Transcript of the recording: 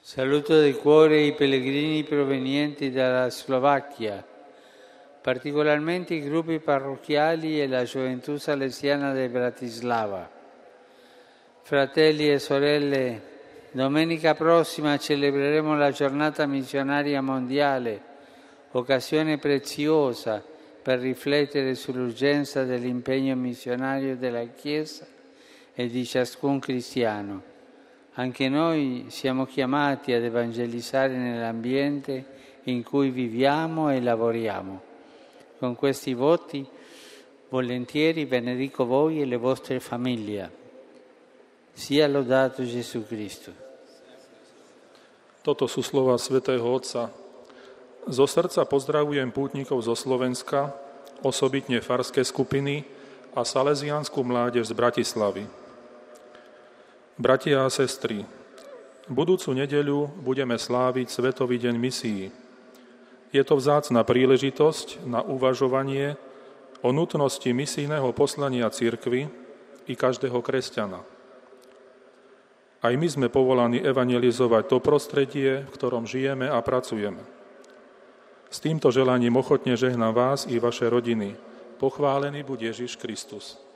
Saluto di cuore i pellegrini provenienti dalla Slovacchia, particolarmente i gruppi parrocchiali e la gioventù salesiana di Bratislava. Fratelli e sorelle, domenica prossima celebreremo la giornata missionaria mondiale, occasione preziosa per riflettere sull'urgenza dell'impegno missionario della Chiesa e di ciascun cristiano. Anche noi siamo chiamati ad evangelizzare nell'ambiente in cui viviamo e lavoriamo. Con questi voti, volentieri benedico voi e le vostre famiglie. Sia lodato Gesù Cristo. Toto sú slova svätého Otca. Zo srdca pozdravujem pútnikov zo Slovenska, osobitne farské skupiny a salesiánsku mládež z Bratislavy. Bratia a sestry, budúcu nedeľu budeme sláviť Svetový deň misií. Je to vzácna príležitosť na uvažovanie o nutnosti misijného poslania cirkvi i každého kresťana. Aj my sme povolaní evangelizovať to prostredie, v ktorom žijeme a pracujeme. S týmto želaním ochotne žehnám vás i vaše rodiny. Pochválený buď Ježiš Kristus.